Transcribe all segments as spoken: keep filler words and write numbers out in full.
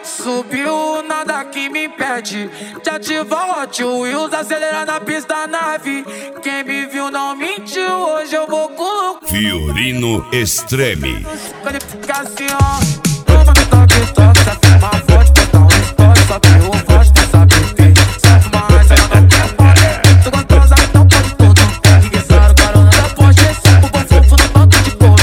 subiu, nada que me impede de ativar o Hot Wheels, acelerar na pista nave. Quem me viu não mentiu, hoje eu vou com Fiorino Extreme. Qualificação, toma no toque, toque, essa firma forte, botar um story, só que o forte não sabe ter. Sabe mais, ela não quer poder. Tu gostosa, então pode tudo. Enguiçaram carona da Porsche, esse bobão fofo no banco de couro.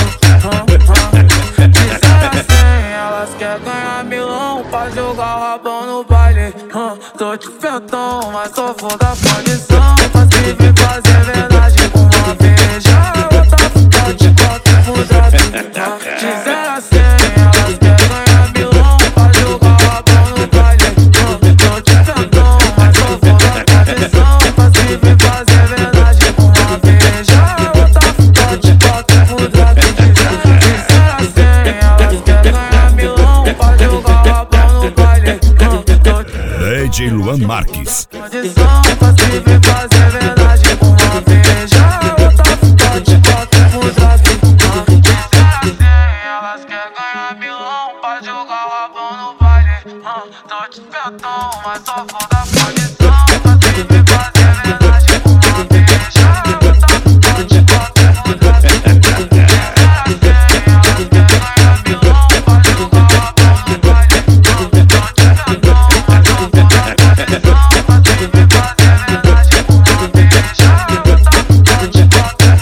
De zero a cem, elas querem ganhar milão pra jogar o rabão no baile. Tô de fentão, mas sou foda da condição. Consegui fazer verdade com uma veja. Outra fuga de quatro fudado. De zero a cem, elas querem ganhar milão pra jogar o rabão no baile. Tô de fentão, mas sou foda da condição. Consegui fazer verdade com uma veja. Outra fuga de quatro fudado. De zero a cem, elas querem ganhar milão pra jogar o rabão no baile. D J Luan Marques. Condição, consegui fazer verdade com uma veja. Outra fuga de quatro fudado. De zero a cem, elas querem ganhar milão pra jogar o rabão no baile. Tô de fentão, mas só foda da condição. Consegui fazer verdade com uma veja. Outra fuga de quatro fudado. De zero a cem, elas querem ganhar milão pra jogar o rabão no baile. Tô de fentão, mas só foda da condição. Consegui fazer verdade com uma veja. Outra fuga de quatro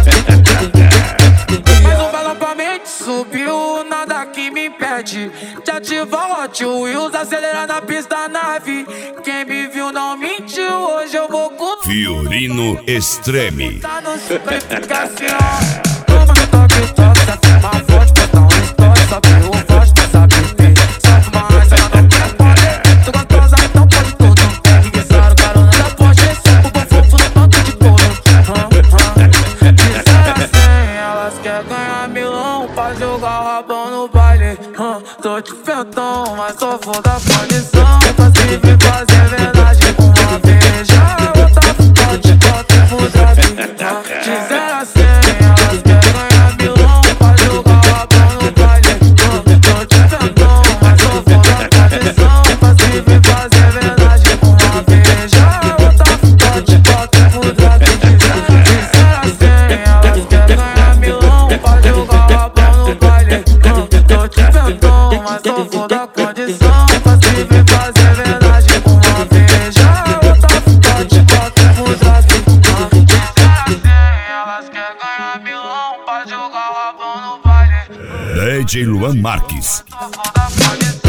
fudado. Mais um balão pra mente, subiu, nada que me impede de ativar o Hot Wheels, acelerar na pista nave. Quem me viu não mentiu, hoje eu vou com Fiorino Extreme. tá no qualificação. Toma no toque, toque, essa firma forte, botar um story, só que o forte não sabe ter. Sabe mais, ela não quer poder. Tu gostosa, então pode tudo. Enguiçaram carona da Porsche, esse bobão fofo no banco de couro. De zero a cem, elas querem ganhar milão pra jogar o rabão no baile. Tô de fentão, mas sou foda da condição. Consegui fazer verdade com uma veja. Outra fuga de quatro fudado. De zero a cem, elas querem ganhar milão pra jogar o rabão no baile. Tô de fentão, mas sou foda da condição. Consegui fazer verdade com uma veja. Outra fuga de quatro fudado. De zero a cem, elas querem ganhar milão pra jogar o rabão no baile. Tô de fentão, mas sou foda da condição. Consegui fazer verdade com uma veja. Outra fuga de quatro fudado. De zero a cem, elas querem ganhar milão pra jogar o rabão no baile. D J Luan Marques. Sou foda da condição.